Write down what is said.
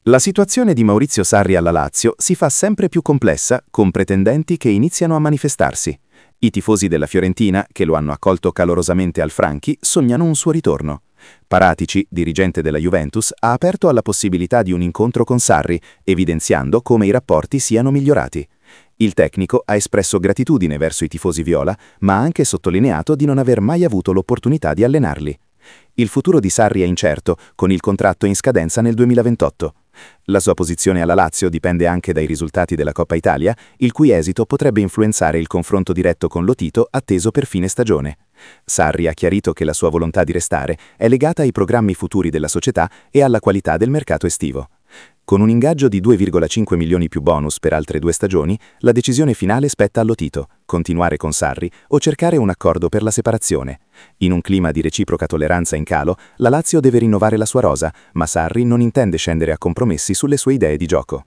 La situazione di Maurizio Sarri alla Lazio si fa sempre più complessa, con pretendenti che iniziano a manifestarsi. I tifosi della Fiorentina, che lo hanno accolto calorosamente al Franchi, sognano un suo ritorno. Paratici, dirigente della Juventus, ha aperto alla possibilità di un incontro con Sarri, evidenziando come i rapporti siano migliorati. Il tecnico ha espresso gratitudine verso i tifosi viola, ma ha anche sottolineato di non aver mai avuto l'opportunità di allenarli. Il futuro di Sarri è incerto, con il contratto in scadenza nel 2028. La sua posizione alla Lazio dipende anche dai risultati della Coppa Italia, il cui esito potrebbe influenzare il confronto diretto con Lotito atteso per fine stagione. Sarri ha chiarito che la sua volontà di restare è legata ai programmi futuri della società e alla qualità del mercato estivo. Con un ingaggio di 2,5 milioni più bonus per altre 2 stagioni, la decisione finale spetta a Lotito, continuare con Sarri o cercare un accordo per la separazione. In un clima di reciproca tolleranza in calo, la Lazio deve rinnovare la sua rosa, ma Sarri non intende scendere a compromessi sulle sue idee di gioco.